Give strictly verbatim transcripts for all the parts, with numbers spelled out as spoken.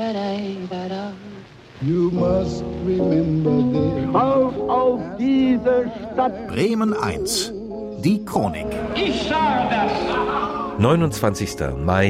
You must remember this. Auf, auf diese Stadt. Bremen eins. Die Chronik. Ich sage das. neunundzwanzigster Mai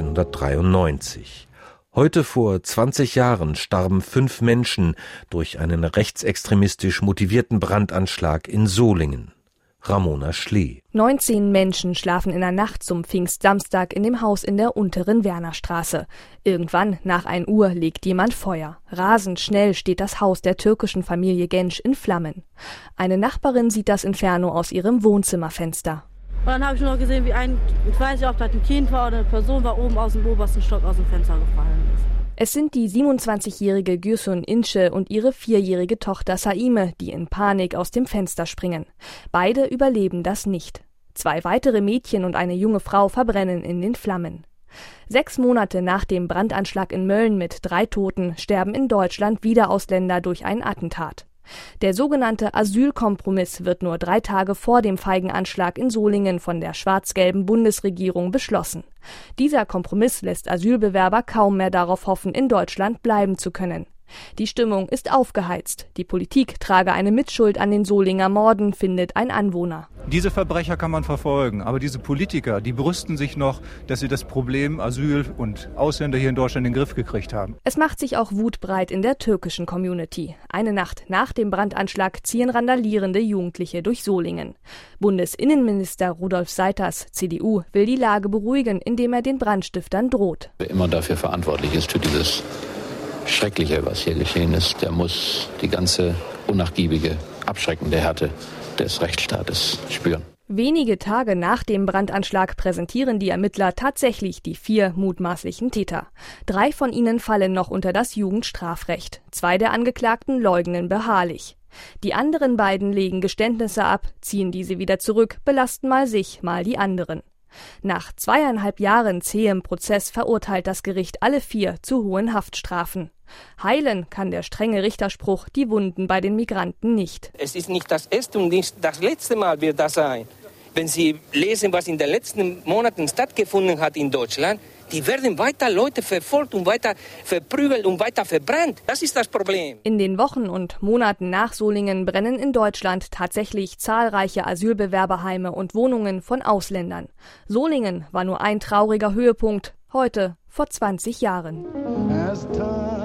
neunzehnhundertdreiundneunzig. Heute vor zwanzig Jahren starben fünf Menschen durch einen rechtsextremistisch motivierten Brandanschlag in Solingen. Ramona Schlee. neunzehn Menschen schlafen in der Nacht zum Pfingstsamstag in dem Haus in der unteren Wernerstraße. Irgendwann, nach ein Uhr, legt jemand Feuer. Rasend schnell steht das Haus der türkischen Familie Genç in Flammen. Eine Nachbarin sieht das Inferno aus ihrem Wohnzimmerfenster. Und dann habe ich nur noch gesehen, wie ein, ich weiß nicht, ob das ein Kind war oder eine Person war, oben aus dem obersten Stock aus dem Fenster gefallen ist. Es sind die siebenundzwanzigjährige Gülsün İnce und ihre vierjährige Tochter Saime, die in Panik aus dem Fenster springen. Beide überleben das nicht. Zwei weitere Mädchen und eine junge Frau verbrennen in den Flammen. Sechs Monate nach dem Brandanschlag in Mölln mit drei Toten sterben in Deutschland wieder Ausländer durch ein Attentat. Der sogenannte Asylkompromiss wird nur drei Tage vor dem feigen Anschlag in Solingen von der schwarz-gelben Bundesregierung beschlossen. Dieser Kompromiss lässt Asylbewerber kaum mehr darauf hoffen, in Deutschland bleiben zu können. Die Stimmung ist aufgeheizt. Die Politik trage eine Mitschuld an den Solinger Morden, findet ein Anwohner. Diese Verbrecher kann man verfolgen, aber diese Politiker, die brüsten sich noch, dass sie das Problem Asyl und Ausländer hier in Deutschland in den Griff gekriegt haben. Es macht sich auch Wut breit in der türkischen Community. Eine Nacht nach dem Brandanschlag ziehen randalierende Jugendliche durch Solingen. Bundesinnenminister Rudolf Seiters, C D U, will die Lage beruhigen, indem er den Brandstiftern droht. Wer immer dafür verantwortlich ist für dieses Schreckliche, was hier geschehen ist, der muss die ganze unnachgiebige, abschreckende Härte des Rechtsstaates spüren. Wenige Tage nach dem Brandanschlag präsentieren die Ermittler tatsächlich die vier mutmaßlichen Täter. Drei von ihnen fallen noch unter das Jugendstrafrecht. Zwei der Angeklagten leugnen beharrlich. Die anderen beiden legen Geständnisse ab, ziehen diese wieder zurück, belasten mal sich, mal die anderen. Nach zweieinhalb Jahren zähem Prozess verurteilt das Gericht alle vier zu hohen Haftstrafen. Heilen kann der strenge Richterspruch die Wunden bei den Migranten nicht. Es ist nicht das erste und nicht das letzte Mal wird das sein. Wenn Sie lesen, was in den letzten Monaten stattgefunden hat in Deutschland, die werden weiter Leute verfolgt und weiter verprügelt und weiter verbrannt. Das ist das Problem. In den Wochen und Monaten nach Solingen brennen in Deutschland tatsächlich zahlreiche Asylbewerberheime und Wohnungen von Ausländern. Solingen war nur ein trauriger Höhepunkt, heute vor zwanzig Jahren.